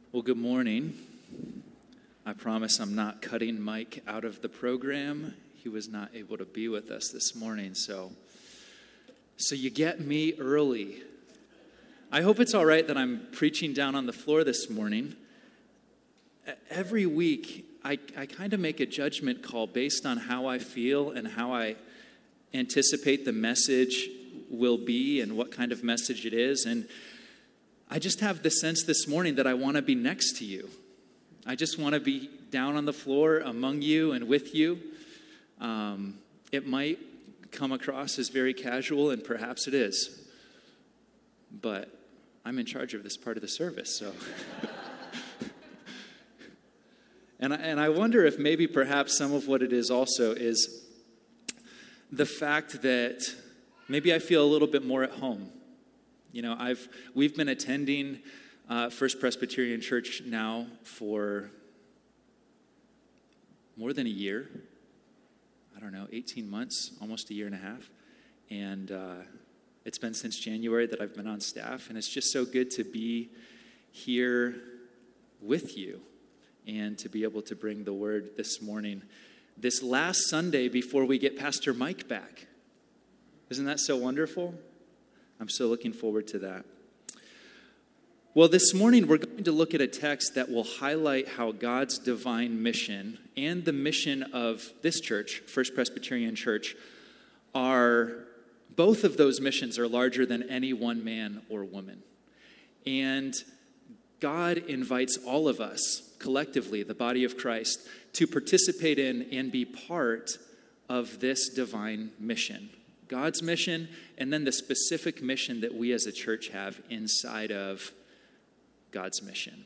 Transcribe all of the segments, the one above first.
Well, good morning. I promise I'm not cutting Mike out of the program. He was not able to be with us this morning, so you get me early. I hope it's all right that I'm preaching down on the floor this morning. Every week, I kind of make a judgment call based on how I feel and how I anticipate the message will be and what kind of message it is. And I just have the sense this morning that I want to be next to you. I just want to be down on the floor among you and with you. It might come across as very casual, and perhaps it is. But I'm in charge of this part of the service, so... And I wonder if maybe perhaps some of what it is also is the fact that maybe I feel a little bit more at home. You know, we've been attending First Presbyterian Church now for more than a year. I don't know, 18 months, almost a year and a half. And it's been since January that I've been on staff, and it's just so good to be here with you and to be able to bring the word this morning, this last Sunday before we get Pastor Mike back. Isn't that so wonderful? I'm so looking forward to that. Well, this morning we're going to look at a text that will highlight how God's divine mission and the mission of this church, First Presbyterian Church, both of those missions are larger than any one man or woman. And God invites all of us, collectively, the body of Christ, to participate in and be part of this divine mission. God's mission, and then the specific mission that we as a church have inside of God's mission.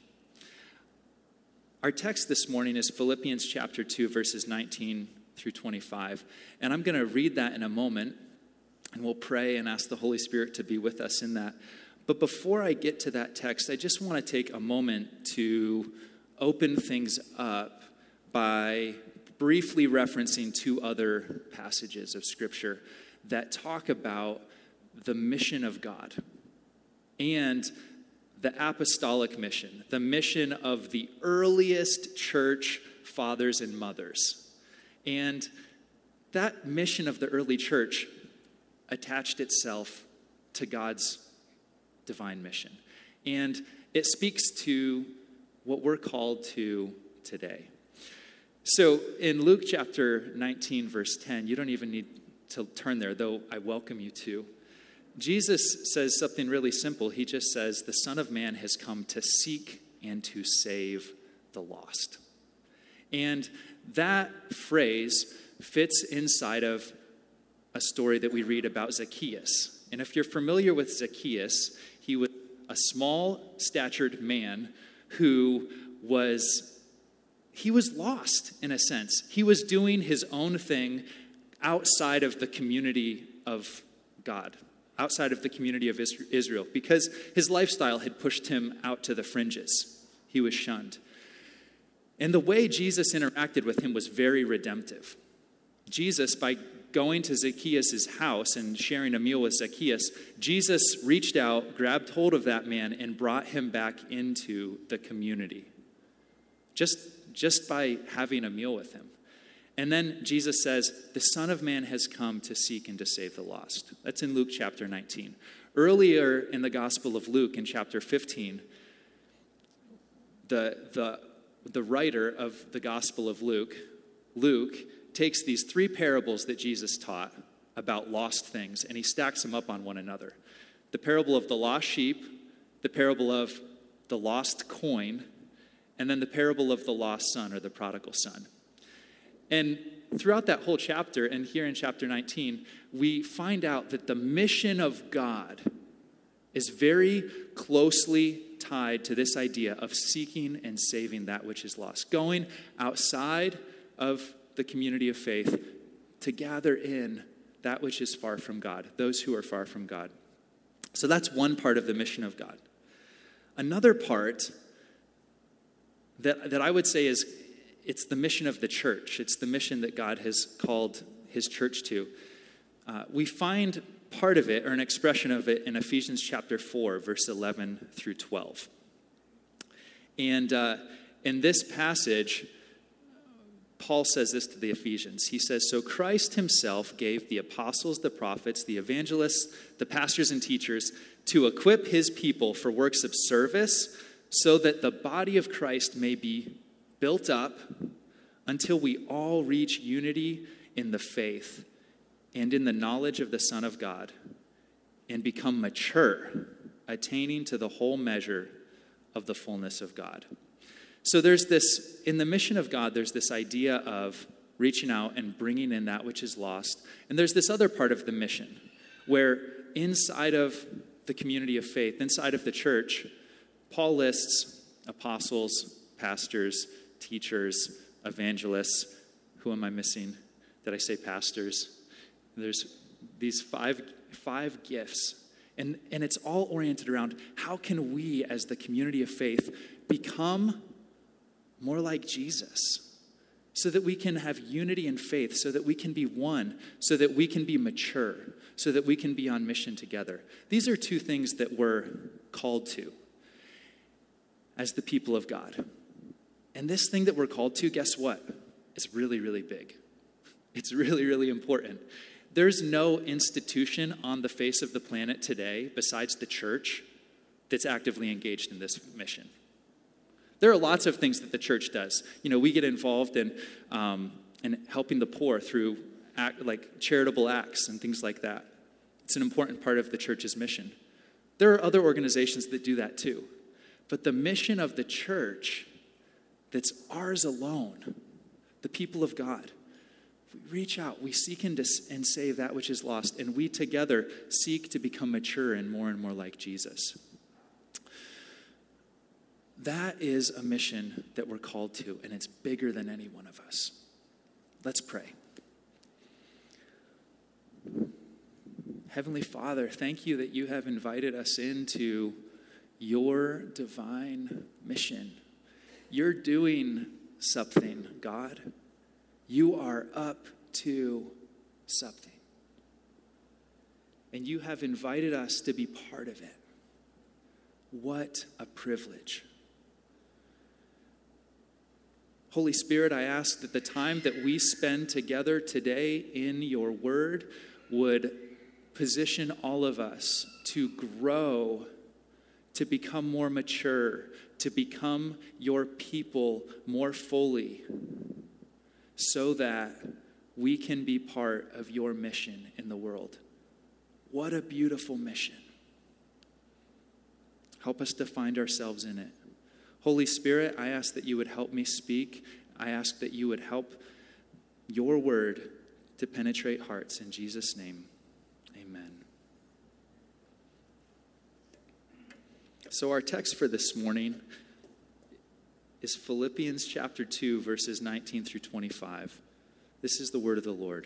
Our text this morning is Philippians chapter 2, verses 19 through 25. And I'm going to read that in a moment, and we'll pray and ask the Holy Spirit to be with us in that. But before I get to that text, I just want to take a moment to open things up by briefly referencing two other passages of Scripture that talk about the mission of God and the apostolic mission, the mission of the earliest church fathers and mothers. And that mission of the early church attached itself to God's divine mission. And it speaks to what we're called to today. So in Luke chapter 19, verse 10, you don't even need to turn there, though I welcome you to. Jesus says something really simple. He just says, the Son of Man has come to seek and to save the lost. And that phrase fits inside of a story that we read about Zacchaeus. And if you're familiar with Zacchaeus, he was a small-statured man who was lost, in a sense. He was doing his own thing outside of the community of God, outside of the community of Israel, because his lifestyle had pushed him out to the fringes. He was shunned. And the way Jesus interacted with him was very redemptive. Jesus, by going to Zacchaeus' house and sharing a meal with Zacchaeus, Jesus reached out, grabbed hold of that man, and brought him back into the community. Just by having a meal with him. And then Jesus says, the Son of Man has come to seek and to save the lost. That's in Luke chapter 19. Earlier in the Gospel of Luke, in chapter 15, the writer of the Gospel of Luke takes these three parables that Jesus taught about lost things, and he stacks them up on one another. The parable of the lost sheep, the parable of the lost coin, and then the parable of the lost son, or the prodigal son. And throughout that whole chapter, and here in chapter 19, we find out that the mission of God is very closely tied to this idea of seeking and saving that which is lost. Going outside of the community of faith to gather in that which is far from God, those who are far from God. So that's one part of the mission of God. Another part that I would say is it's the mission of the church. It's the mission that God has called his church to. We find part of it, or an expression of it, in Ephesians chapter 4, verse 11 through 12. And in this passage, Paul says this to the Ephesians. He says, so Christ himself gave the apostles, the prophets, the evangelists, the pastors and teachers to equip his people for works of service so that the body of Christ may be built up until we all reach unity in the faith and in the knowledge of the Son of God and become mature, attaining to the whole measure of the fullness of God. So there's this, in the mission of God, there's this idea of reaching out and bringing in that which is lost. And there's this other part of the mission where inside of the community of faith, inside of the church, Paul lists apostles, pastors, teachers, evangelists. Who am I missing? Did I say pastors? There's these five gifts. And it's all oriented around how can we as the community of faith become more like Jesus so that we can have unity in faith, so that we can be one, so that we can be mature, so that we can be on mission together. These are two things that we're called to as the people of God. And this thing that we're called to, guess what? It's really, really big. It's really, really important. There's no institution on the face of the planet today besides the church that's actively engaged in this mission. There are lots of things that the church does. You know, we get involved in helping the poor through like charitable acts and things like that. It's an important part of the church's mission. There are other organizations that do that too. But the mission of the church that's ours alone, the people of God, we reach out, we seek and save that which is lost, and we together seek to become mature and more like Jesus. That is a mission that we're called to, and it's bigger than any one of us. Let's pray. Heavenly Father, thank you that you have invited us into your divine mission. You're doing something, God. You are up to something. And you have invited us to be part of it. What a privilege. Holy Spirit, I ask that the time that we spend together today in your word would position all of us to grow, to become more mature, to become your people more fully, so that we can be part of your mission in the world. What a beautiful mission. Help us to find ourselves in it. Holy Spirit, I ask that you would help me speak. I ask that you would help your word to penetrate hearts. In Jesus' name, amen. So our text for this morning is Philippians chapter 2, verses 19 through 25. This is the word of the Lord.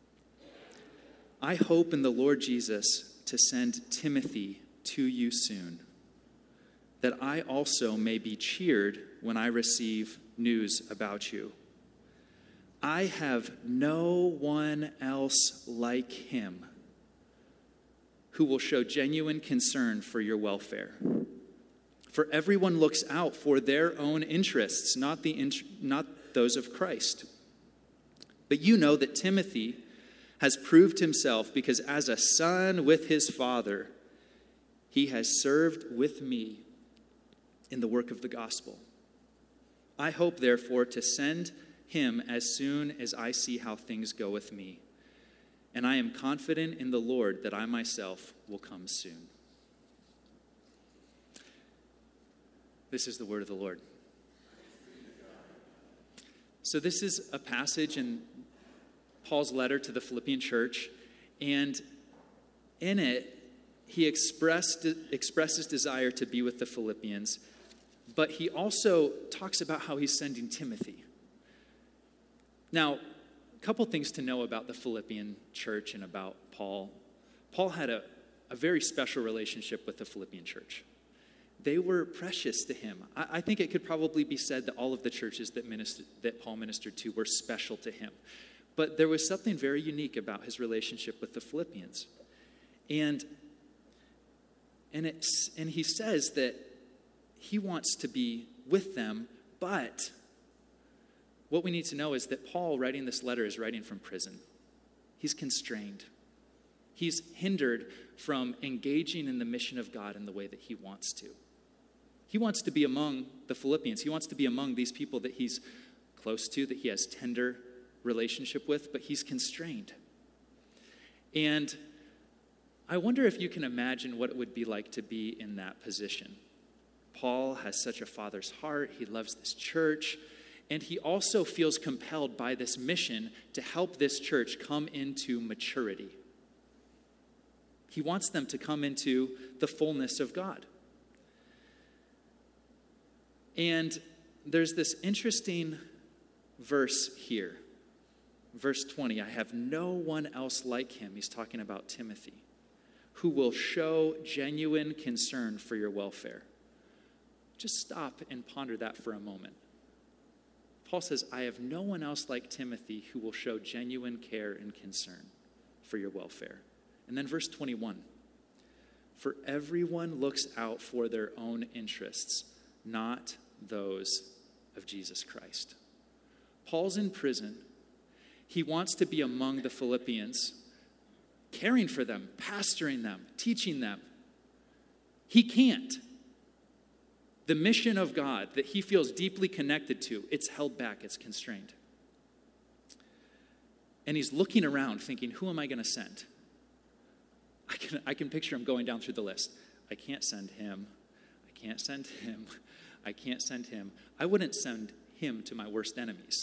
I hope in the Lord Jesus to send Timothy to you soon, that I also may be cheered when I receive news about you. I have no one else like him who will show genuine concern for your welfare. For everyone looks out for their own interests, not those of Christ. But you know that Timothy has proved himself, because as a son with his father, he has served with me in the work of the gospel. I hope, therefore, to send him as soon as I see how things go with me. And I am confident in the Lord that I myself will come soon. This is the word of the Lord. So this is a passage in Paul's letter to the Philippian church, and in it, he expresses desire to be with the Philippians, but he also talks about how he's sending Timothy. Now, a couple things to know about the Philippian church and about Paul. Paul had a very special relationship with the Philippian church. They were precious to him. I think it could probably be said that all of the churches that Paul ministered to were special to him. But there was something very unique about his relationship with the Philippians. And he says that he wants to be with them, but what we need to know is that Paul, writing this letter, is writing from prison. He's constrained. He's hindered from engaging in the mission of God in the way that he wants to. He wants to be among the Philippians. He wants to be among these people that he's close to, that he has tender relationship with, but he's constrained. And I wonder if you can imagine what it would be like to be in that position. Paul has such a father's heart. He loves this church. And he also feels compelled by this mission to help this church come into maturity. He wants them to come into the fullness of God. And there's this interesting verse here. Verse 20, I have no one else like him. He's talking about Timothy, who will show genuine concern for your welfare. Just stop and ponder that for a moment. Paul says, I have no one else like Timothy who will show genuine care and concern for your welfare. And then verse 21, for everyone looks out for their own interests, not those of Jesus Christ. Paul's in prison. He wants to be among the Philippians, caring for them, pastoring them, teaching them. He can't. The mission of God that he feels deeply connected to, it's held back, it's constrained. And he's looking around thinking, who am I going to send? I can picture him going down through the list. I can't send him. I can't send him. I can't send him. I wouldn't send him to my worst enemies.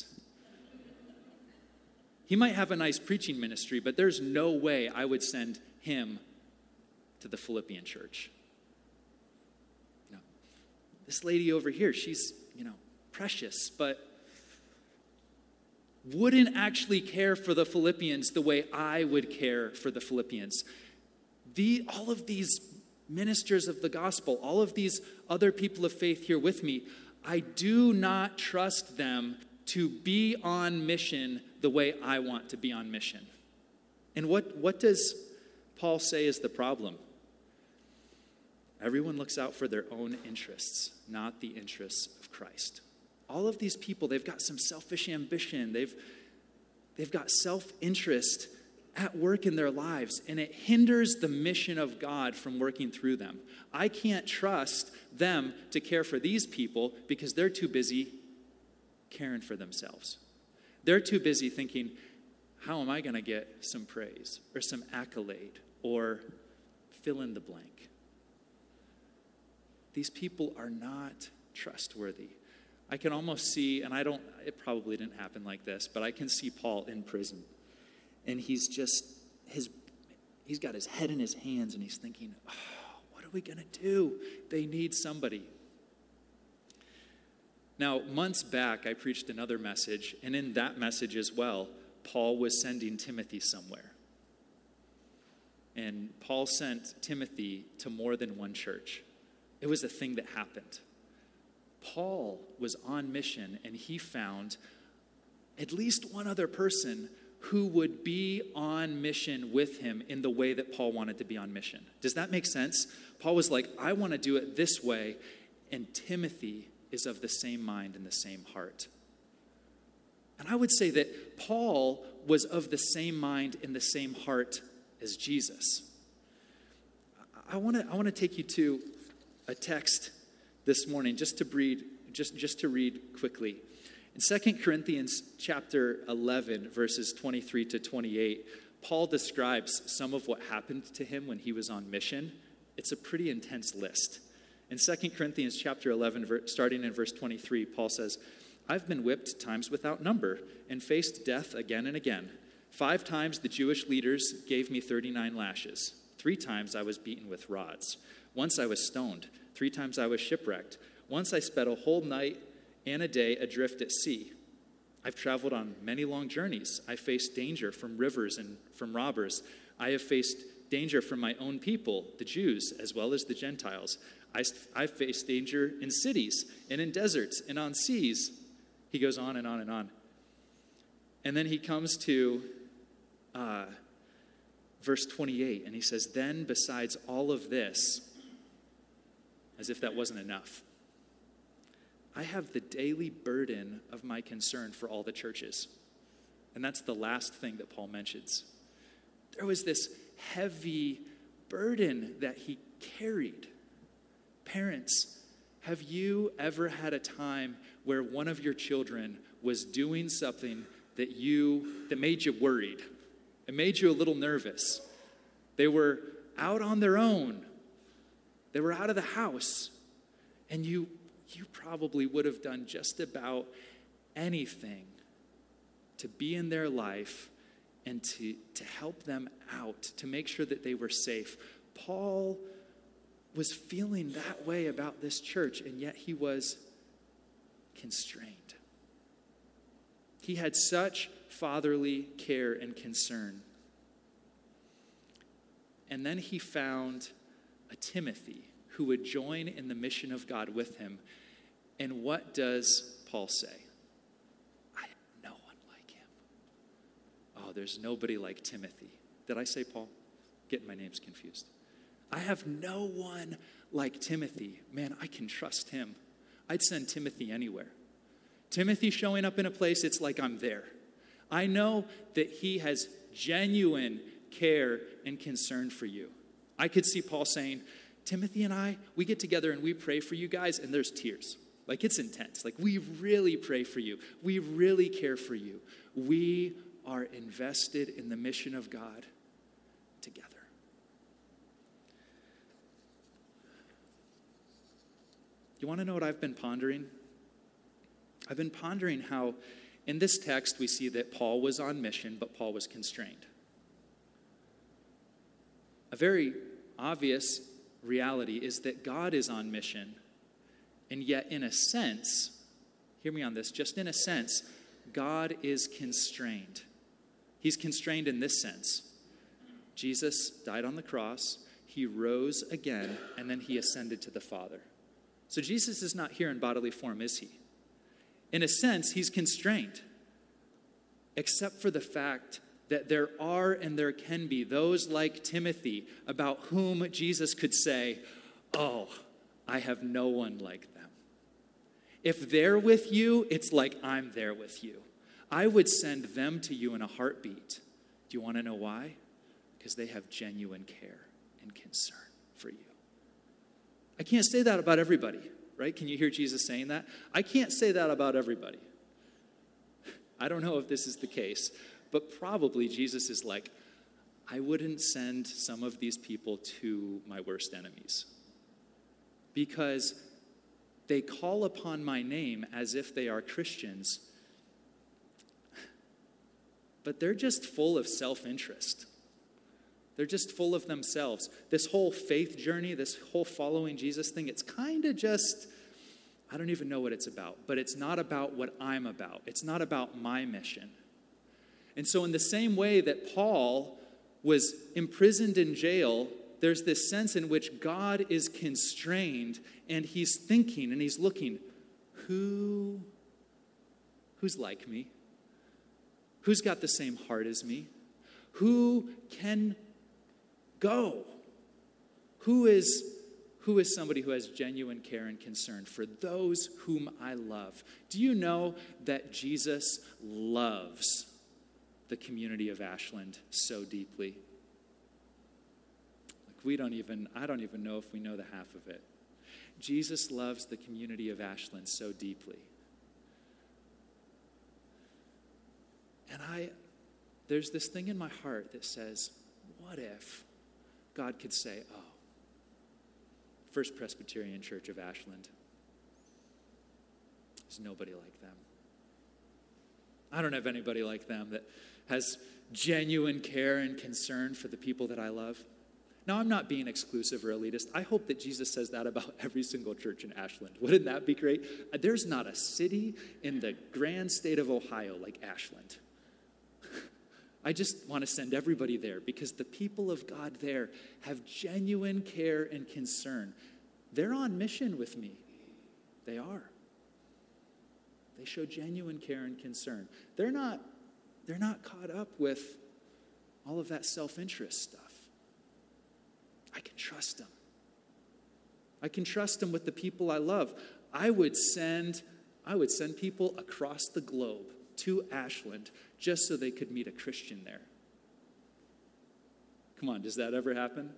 He might have a nice preaching ministry, but there's no way I would send him to the Philippian church. No. This lady over here, she's, precious, but wouldn't actually care for the Philippians the way I would care for the Philippians. All of these ministers of the gospel, all of these other people of faith here with me, I do not trust them to be on mission the way I want to be on mission. And what does Paul say is the problem? Everyone looks out for their own interests, not the interests of Christ. All of these people, they've got some selfish ambition. They've got self-interest at work in their lives, and it hinders the mission of God from working through them. I can't trust them to care for these people because they're too busy caring for themselves. They're too busy thinking, how am I going to get some praise or some accolade or fill in the blank? These people are not trustworthy. I can almost see, and it probably didn't happen like this, but I can see Paul in prison. And he's got his head in his hands and he's thinking, what are we going to do? They need somebody. Now, months back, I preached another message, and in that message as well, Paul was sending Timothy somewhere. And Paul sent Timothy to more than one church. It was a thing that happened. Paul was on mission, and he found at least one other person who would be on mission with him in the way that Paul wanted to be on mission. Does that make sense? Paul was like, I want to do it this way, and Timothy is of the same mind and the same heart. And I would say that Paul was of the same mind and the same heart as Jesus. I want to take you to a text this morning just to read quickly. In 2 Corinthians chapter 11, verses 23 to 28, Paul describes some of what happened to him when he was on mission. It's a pretty intense list. In 2 Corinthians chapter 11, starting in verse 23, Paul says, I've been whipped times without number and faced death again and again. 5 times the Jewish leaders gave me 39 lashes. 3 times I was beaten with rods. Once I was stoned. 3 times I was shipwrecked. Once I spent a whole night and a day adrift at sea. I've traveled on many long journeys. I faced danger from rivers and from robbers. I have faced danger from my own people, the Jews, as well as the Gentiles. I've faced danger in cities and in deserts and on seas. He goes on and on and on. And then he comes to verse 28, and he says, then besides all of this, as if that wasn't enough, I have the daily burden of my concern for all the churches. And that's the last thing that Paul mentions. There was this heavy burden that he carried. Parents, have you ever had a time where one of your children was doing something that made you worried? It made you a little nervous. They were out on their own. They were out of the house. And you probably would have done just about anything to be in their life and to help them out, to make sure that they were safe. Paul was feeling that way about this church, and yet he was constrained. He had such fatherly care and concern. And then he found a Timothy who would join in the mission of God with him. And what does Paul say? I have no one like him. Oh, there's nobody like Timothy. Did I say Paul? Getting my names confused. I have no one like Timothy. Man, I can trust him. I'd send Timothy anywhere. Timothy showing up in a place, it's like I'm there. I know that he has genuine care and concern for you. I could see Paul saying, Timothy and I, we get together and we pray for you guys, and there's tears. Like, it's intense. Like, we really pray for you. We really care for you. We are invested in the mission of God together. You want to know what I've been pondering? I've been pondering how in this text we see that Paul was on mission, but Paul was constrained. A very obvious reality is that God is on mission, and yet in a sense, hear me on this, just in a sense, God is constrained. He's constrained in this sense. Jesus died on the cross, he rose again, and then he ascended to the Father. So Jesus is not here in bodily form, is he? In a sense, he's constrained, except for the fact that there are and there can be those like Timothy about whom Jesus could say, oh, I have no one like them. If they're with you, it's like I'm there with you. I would send them to you in a heartbeat. Do you want to know why? Because they have genuine care and concern for you. I can't say that about everybody, right? Can you hear Jesus saying that? I can't say that about everybody. I don't know if this is the case, but probably Jesus is like, I wouldn't send some of these people to my worst enemies because they call upon my name as if they are Christians, but they're just full of self-interest. They're just full of themselves. This whole faith journey, this whole following Jesus thing, it's kind of just, I don't even know what it's about, but it's not about what I'm about. It's not about my mission. And so in the same way that Paul was imprisoned in jail, there's this sense in which God is constrained and he's thinking and he's looking, who's like me? Who's got the same heart as me? Who can go? Who is somebody who has genuine care and concern for those whom I love? Do you know that Jesus loves the community of Ashland so deeply? Like I don't even know if we know the half of it. Jesus loves the community of Ashland so deeply. And there's this thing in my heart that says, what if God could say, oh, First Presbyterian Church of Ashland, there's nobody like them. I don't have anybody like them that has genuine care and concern for the people that I love. Now, I'm not being exclusive or elitist. I hope that Jesus says that about every single church in Ashland. Wouldn't that be great? There's not a city in the grand state of Ohio like Ashland. I just want to send everybody there because the people of God there have genuine care and concern. They're on mission with me. They are. They show genuine care and concern. They're not caught up with all of that self-interest stuff. I can trust them. I can trust them with the people I love. I would send people across the globe to Ashland just so they could meet a Christian there. Come on, does that ever happen?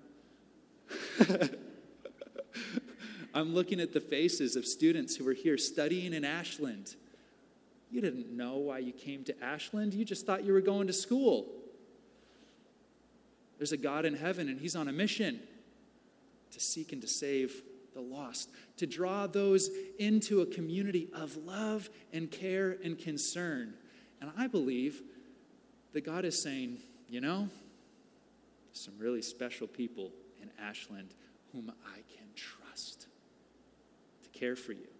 I'm looking at the faces of students who are here studying in Ashland. You didn't know why you came to Ashland. You just thought you were going to school. There's a God in heaven, and he's on a mission to seek and to save the lost, to draw those into a community of love and care and concern. And I believe that God is saying, some really special people in Ashland whom I can trust to care for you.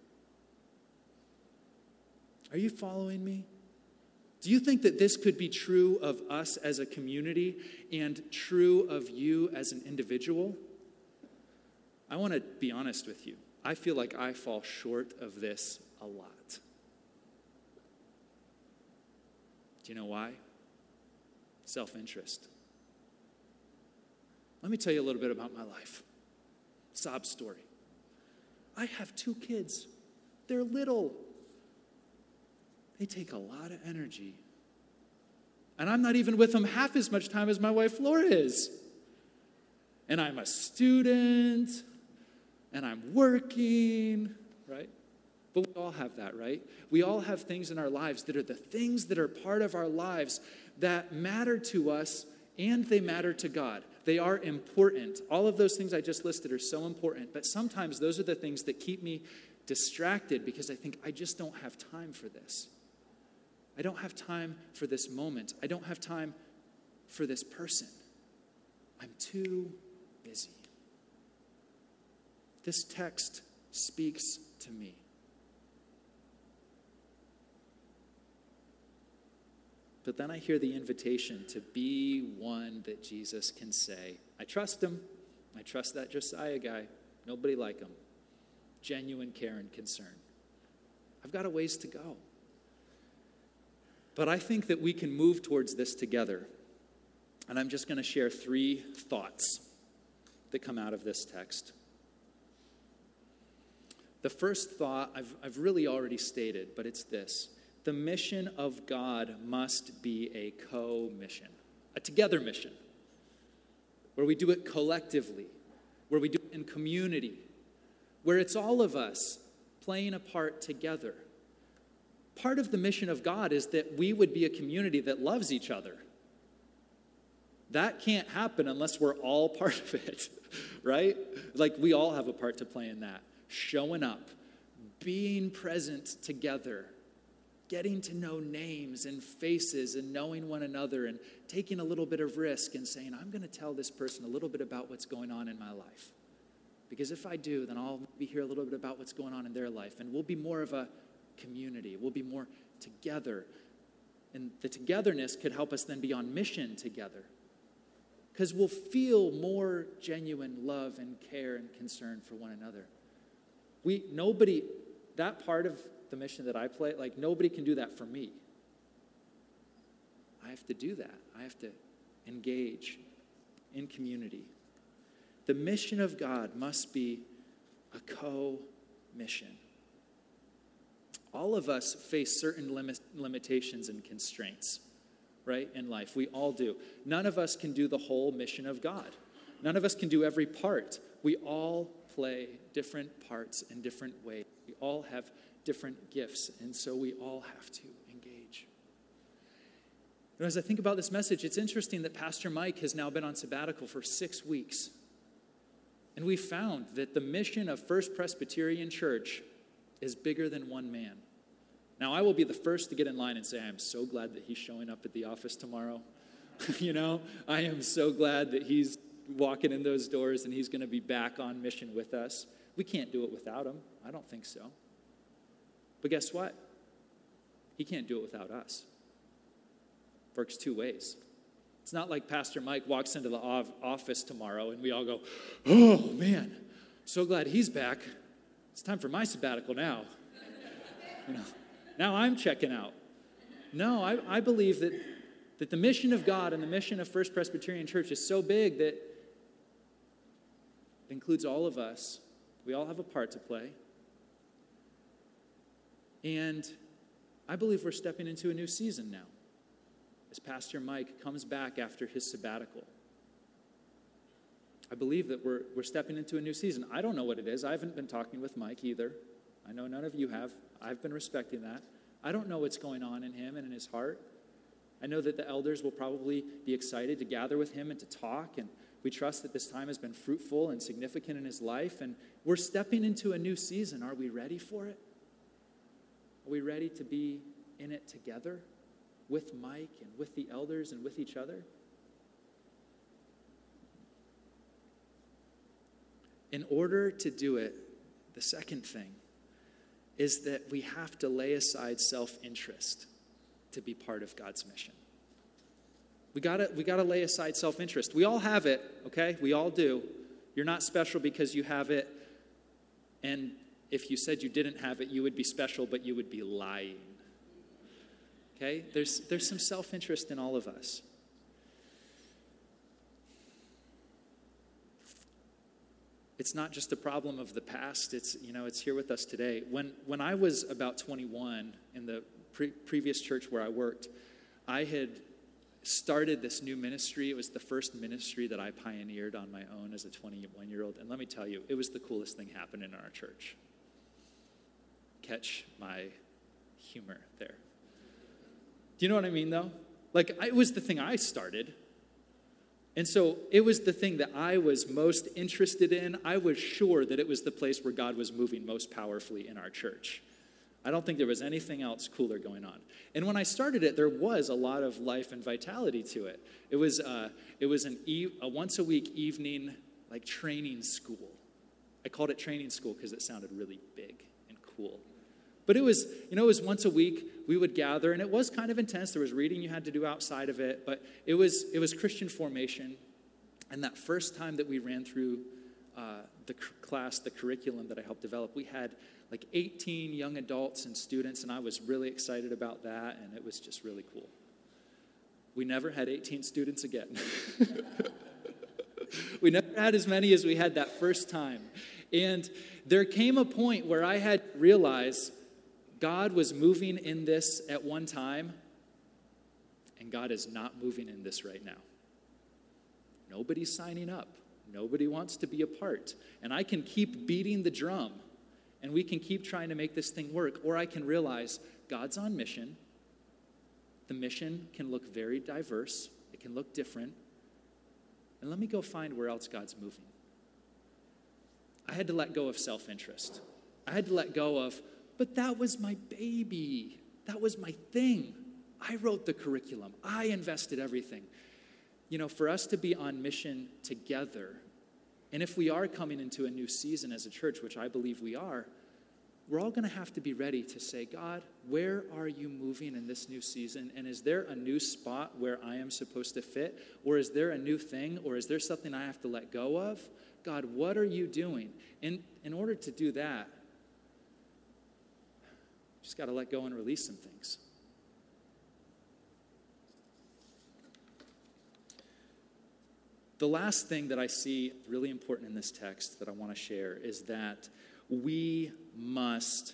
Are you following me? Do you think that this could be true of us as a community and true of you as an individual? I want to be honest with you. I feel like I fall short of this a lot. Do you know why? Self-interest. Let me tell you a little bit about my life. Sob story. I have 2 kids. They're little. They take a lot of energy. And I'm not even with them half as much time as my wife Laura is. And I'm a student, and I'm working, right? But we all have that, right? We all have things in our lives that are the things that are part of our lives that matter to us, and they matter to God. They are important. All of those things I just listed are so important, but sometimes those are the things that keep me distracted because I think I just don't have time for this. I don't have time for this moment. I don't have time for this person. I'm too busy. This text speaks to me. But then I hear the invitation to be one that Jesus can say, I trust him. I trust that Josiah guy. Nobody like him. Genuine care and concern. I've got a ways to go. But I think that we can move towards this together. And I'm just going to share 3 thoughts that come out of this text. The first thought I've really already stated, but it's this. The mission of God must be a co-mission, a together mission, where we do it collectively, where we do it in community, where it's all of us playing a part together. Part of the mission of God is that we would be a community that loves each other. That can't happen unless we're all part of it, right? Like we all have a part to play in that. Showing up, being present together, getting to know names and faces and knowing one another and taking a little bit of risk and saying, I'm going to tell this person a little bit about what's going on in my life. Because if I do, then I'll be hear a little bit about what's going on in their life. And we'll be more of a community. We'll be more together. And the togetherness could help us then be on mission together. Because we'll feel more genuine love and care and concern for one another. That part of the mission that I play, like nobody can do that for me. I have to do that. I have to engage in community. The mission of God must be a co-mission. All of us face certain limitations and constraints, right, in life. We all do. None of us can do the whole mission of God. None of us can do every part. We all play different parts in different ways. We all have different gifts, and so we all have to engage. And as I think about this message, it's interesting that Pastor Mike has now been on sabbatical for 6 weeks. And we found that the mission of First Presbyterian Church is bigger than one man. Now, I will be the first to get in line and say, I am so glad that he's showing up at the office tomorrow. I am so glad that he's walking in those doors and he's going to be back on mission with us. We can't do it without him. I don't think so. But guess what? He can't do it without us. Works 2 ways. It's not like Pastor Mike walks into the office tomorrow and we all go, oh, man, so glad he's back. It's time for my sabbatical now. Now I'm checking out. No, I believe that the mission of God and the mission of First Presbyterian Church is so big that it includes all of us. We all have a part to play. And I believe we're stepping into a new season now as Pastor Mike comes back after his sabbatical. I believe that we're stepping into a new season. I don't know what it is. I haven't been talking with Mike either. I know none of you have. I've been respecting that. I don't know what's going on in him and in his heart. I know that the elders will probably be excited to gather with him and to talk, and we trust that this time has been fruitful and significant in his life, and we're stepping into a new season. Are we ready for it? Are we ready to be in it together with Mike and with the elders and with each other? In order to do it, the second thing is that we have to lay aside self-interest to be part of God's mission. We gotta lay aside self-interest. We all have it, okay? We all do. You're not special because you have it. And if you said you didn't have it, you would be special, but you would be lying. Okay? There's some self-interest in all of us. It's not just a problem of the past. It's here with us today. When I was about 21 in the previous church where I worked, I had started this new ministry. It was the first ministry that I pioneered on my own as a 21-year-old. And let me tell you, it was the coolest thing happening in our church. Catch my humor there. Do you know what I mean, though? Like, it was the thing I started. And so it was the thing that I was most interested in. I was sure that it was the place where God was moving most powerfully in our church. I don't think there was anything else cooler going on. And when I started it, there was a lot of life and vitality to it. It was a once-a-week evening, like, training school. I called it training school because it sounded really big and cool. But it was once a week we would gather, and it was kind of intense. There was reading you had to do outside of it, but it was Christian formation. And that first time that we ran through the curriculum that I helped develop, we had like 18 young adults and students, and I was really excited about that, and it was just really cool. We never had 18 students again. We never had as many as we had that first time. And there came a point where I had realized God was moving in this at one time, and God is not moving in this right now. Nobody's signing up. Nobody wants to be a part. And I can keep beating the drum, and we can keep trying to make this thing work, or I can realize God's on mission. The mission can look very diverse. It can look different. And let me go find where else God's moving. I had to let go of self-interest. I had to let go of, but that was my baby. That was my thing. I wrote the curriculum. I invested everything. For us to be on mission together, and if we are coming into a new season as a church, which I believe we are, we're all going to have to be ready to say, God, where are you moving in this new season? And is there a new spot where I am supposed to fit? Or is there a new thing? Or is there something I have to let go of? God, what are you doing? And in order to do that, just got to let go and release some things. The last thing that I see really important in this text that I want to share is that we must,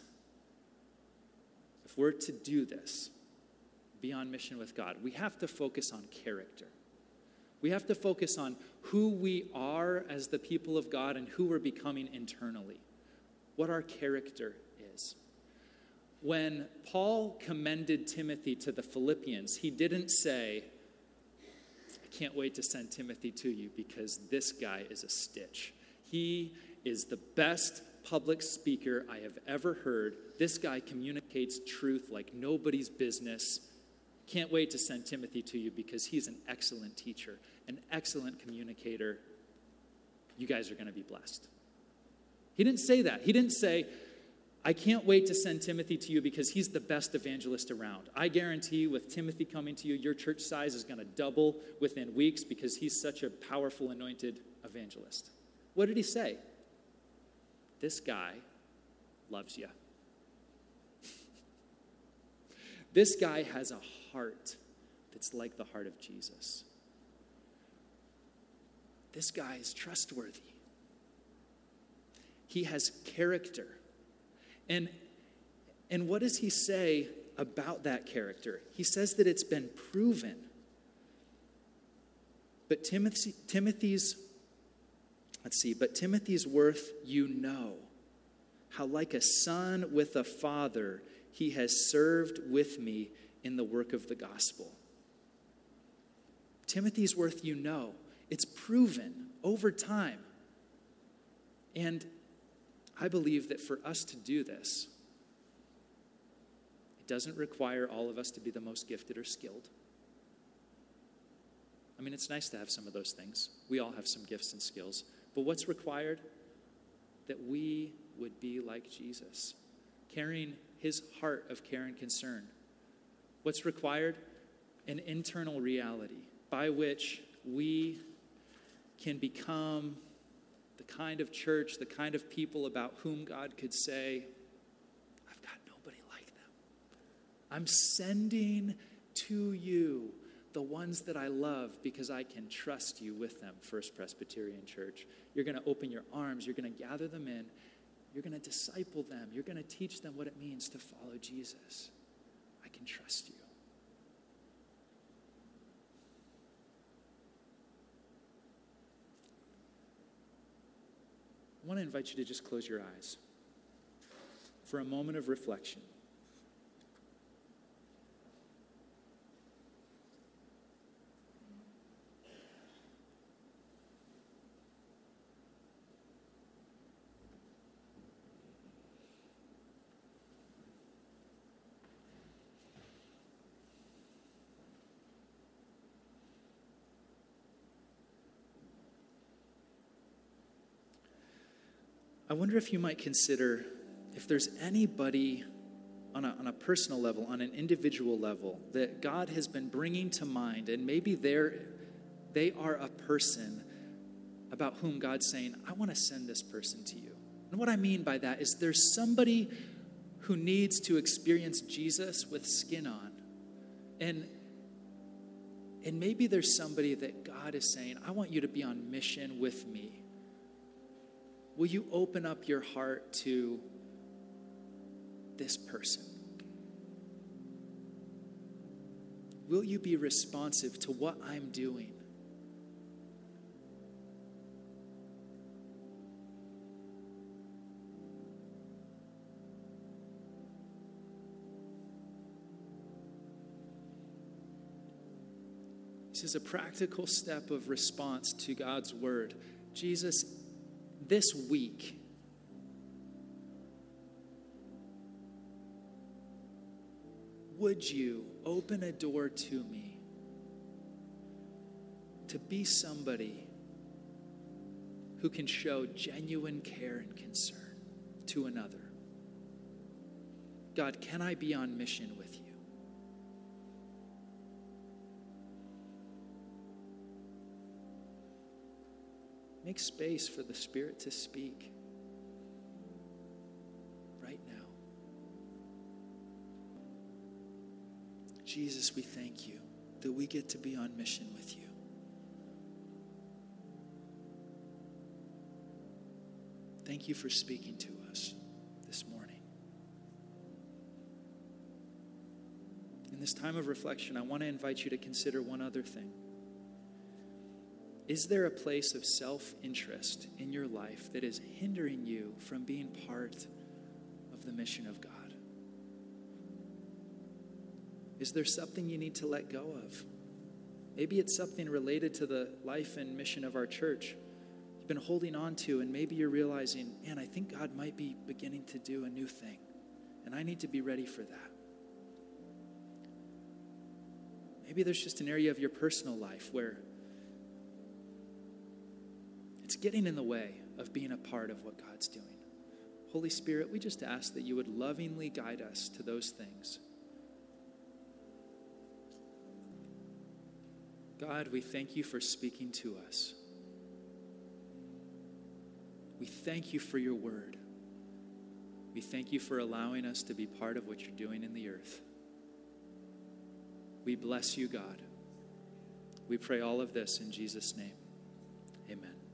if we're to do this, be on mission with God, we have to focus on character. We have to focus on who we are as the people of God and who we're becoming internally, what our character is. When Paul commended Timothy to the Philippians, he didn't say, I can't wait to send Timothy to you because this guy is a stitch. He is the best public speaker I have ever heard. This guy communicates truth like nobody's business. Can't wait to send Timothy to you because he's an excellent teacher, an excellent communicator. You guys are going to be blessed. He didn't say that. He didn't say, I can't wait to send Timothy to you because he's the best evangelist around. I guarantee with Timothy coming to you, your church size is going to double within weeks because he's such a powerful, anointed evangelist. What did he say? This guy loves you. This guy has a heart that's like the heart of Jesus. This guy is trustworthy. He has character. And And what does he say about that character? He says that it's been proven. But Timothy's worth you know, how like a son with a father he has served with me in the work of the gospel. Timothy's worth you know. It's proven over time. And I believe that for us to do this, it doesn't require all of us to be the most gifted or skilled. I mean, it's nice to have some of those things. We all have some gifts and skills. But what's required? That we would be like Jesus, carrying his heart of care and concern. What's required? An internal reality by which we can become the kind of church, the kind of people about whom God could say, I've got nobody like them. I'm sending to you the ones that I love because I can trust you with them, First Presbyterian Church. You're going to open your arms. You're going to gather them in. You're going to disciple them. You're going to teach them what it means to follow Jesus. I can trust you. I want to invite you to just close your eyes for a moment of reflection. I wonder if you might consider if there's anybody on a personal level, on an individual level, that God has been bringing to mind, and maybe they are a person about whom God's saying, I want to send this person to you. And what I mean by that is there's somebody who needs to experience Jesus with skin on. And maybe there's somebody that God is saying, I want you to be on mission with me. Will you open up your heart to this person? Will you be responsive to what I'm doing? This is a practical step of response to God's word. Jesus, this week, would you open a door to me to be somebody who can show genuine care and concern to another? God, can I be on mission with you? Make space for the Spirit to speak right now. Jesus, we thank you that we get to be on mission with you. Thank you for speaking to us this morning. In this time of reflection, I want to invite you to consider one other thing. Is there a place of self-interest in your life that is hindering you from being part of the mission of God? Is there something you need to let go of? Maybe it's something related to the life and mission of our church you've been holding on to, and maybe you're realizing, man, I think God might be beginning to do a new thing, and I need to be ready for that. Maybe there's just an area of your personal life where it's getting in the way of being a part of what God's doing. Holy Spirit, we just ask that you would lovingly guide us to those things. God, we thank you for speaking to us. We thank you for your word. We thank you for allowing us to be part of what you're doing in the earth. We bless you, God. We pray all of this in Jesus' name. Amen.